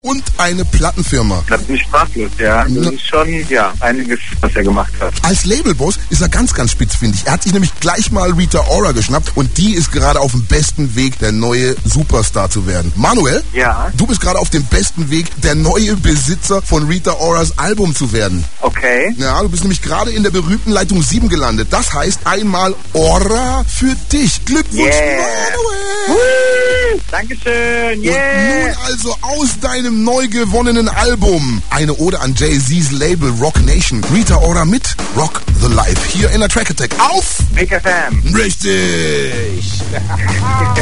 Und eine Plattenfirma. Das bin ich sprachlos, ja. Das ist schon, ja, einiges, was er gemacht hat. Als Labelboss ist er ganz, ganz spitzfindig. Er hat sich nämlich gleich mal Rita Ora geschnappt und die ist gerade auf dem besten Weg, der neue Superstar zu werden. Manuel? Ja? Du bist gerade auf dem besten Weg, der neue Besitzer von Rita Oras Album zu werden. Okay. Ja, du bist nämlich gerade in der berühmten Leitung 7 gelandet. Das heißt einmal Ora für dich. Glückwunsch, Manuel! Dankeschön, Und nun also aus deinem neu gewonnenen Album eine Ode an Jay-Z's Label Rock Nation. Rita Ora mit Rock the Life hier in der Track Attack auf Big FM. Richtig!